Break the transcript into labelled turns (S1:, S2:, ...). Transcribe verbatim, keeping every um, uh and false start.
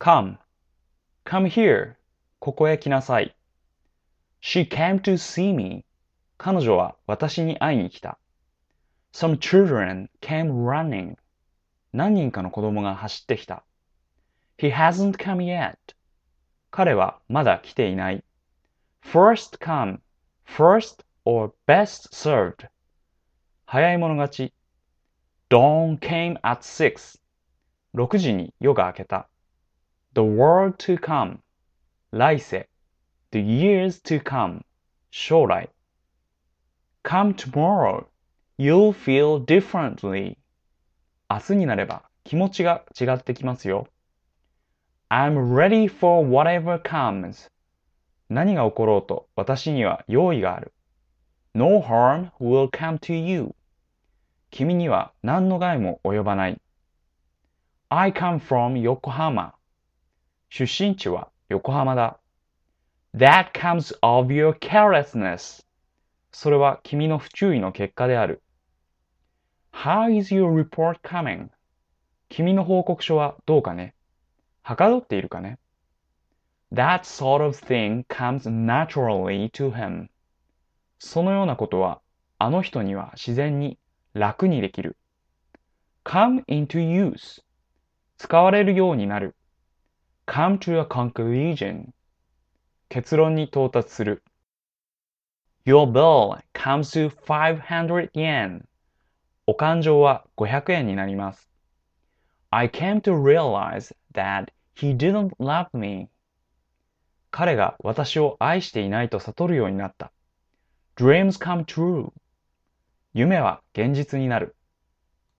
S1: Come, come here. ここへ来なさい。She came to see me. 彼女は私に会いに来た。Some children came running. 何人かの子供が走ってきた。He hasn't come yet. 彼はまだ来ていない。First come, first or best served. 早い者勝ち。Dawn came at six. ろくじに夜が明けた。The world to come. 来世。The years to come. 将来。Come tomorrow. You'll feel differently. 明日になれば気持ちが違ってきますよ。I'm ready for whatever comes. 何が起ころうと私には用意がある。No harm will come to you. 君には何の害も及ばない。I come from Yokohama. 出身地は横浜だ。That comes of your carelessness. それは君の不注意の結果である。How is your report coming? 君の報告書はどうかね。はかどっているかね。That sort of thing comes naturally to him. そのようなことはあの人には自然に楽にできる。come into use. 使われるようになる。come to a conclusion. 結論に到達する。Your bill comes to five hundred yen. お勘定はごひゃくえんになります。I came to realize that he didn't love me. 彼が私を愛していないと悟るようになった。Dreams come true. 夢は現実になる。